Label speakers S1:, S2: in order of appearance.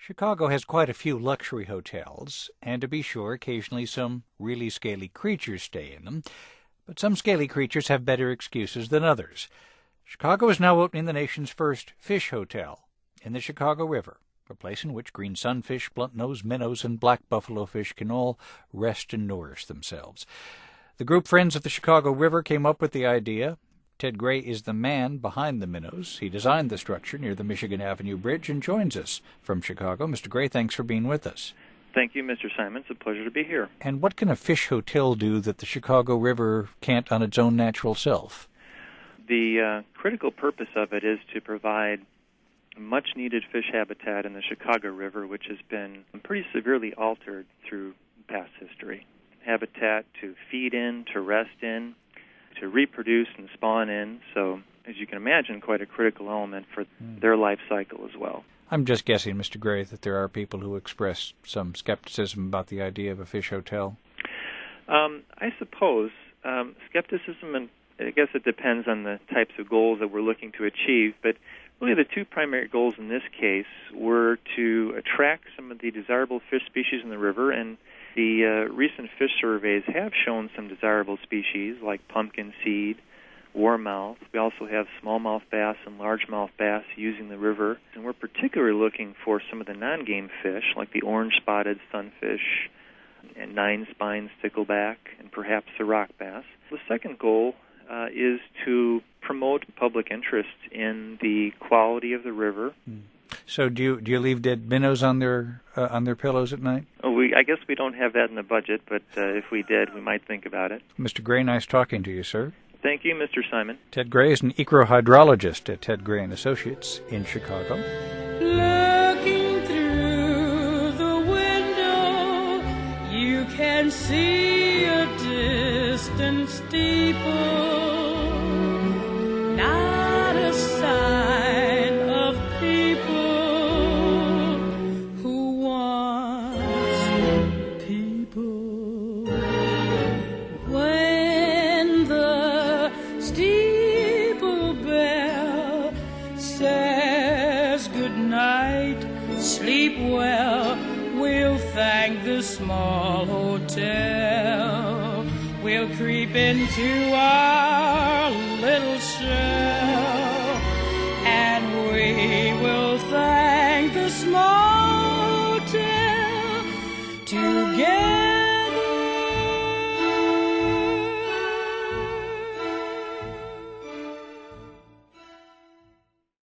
S1: Chicago has quite a few luxury hotels, and to be sure, occasionally some really scaly creatures stay in them, but some scaly creatures have better excuses than others. Chicago is now opening the nation's first fish hotel in the Chicago River, a place in which green sunfish, blunt-nosed minnows, and black buffalo fish can all rest and nourish themselves. The group Friends of the Chicago River came up with the idea. Ted Gray is the man behind the minnows. He designed the structure near the Michigan Avenue Bridge and joins us from Chicago. Mr. Gray, thanks for being with us.
S2: Thank you, Mr. Simon. It's a pleasure to be here.
S1: And what can a fish hotel do that the Chicago River can't on its own natural self?
S2: The critical purpose of it is to provide much-needed fish habitat in the Chicago River, which has been pretty severely altered through past history. Habitat to feed in, to rest in, to reproduce and spawn in. So, as you can imagine, quite a critical element for their life cycle as well.
S1: I'm just guessing, Mr. Gray, that there are people who express some skepticism about the idea of a fish hotel.
S2: I suppose skepticism, and I guess it depends on the types of goals that we're looking to achieve, but really the two primary goals in this case were to attract some of the desirable fish species in the river, and the recent fish surveys have shown some desirable species like pumpkin seed, warmouth. We also have smallmouth bass and largemouth bass using the river, and we're particularly looking for some of the non-game fish like the orange-spotted sunfish and nine-spine stickleback and perhaps the rock bass. The second goal is to promote public interest in the quality of the river.
S1: So do you leave dead minnows on their pillows at night?
S2: I guess we don't have that in the budget, but if we did, we might think about it.
S1: Mr. Gray, nice talking to you, sir.
S2: Thank you, Mr. Simon.
S1: Ted Gray is an eco-hydrologist at Ted Gray & Associates in Chicago.
S3: Looking through the window, you can see a distant steeple. Not a sign of people who want people. When the steeple bell says good night, sleep well, we'll thank the small hotel. We'll creep into our little shell, and we will thank the small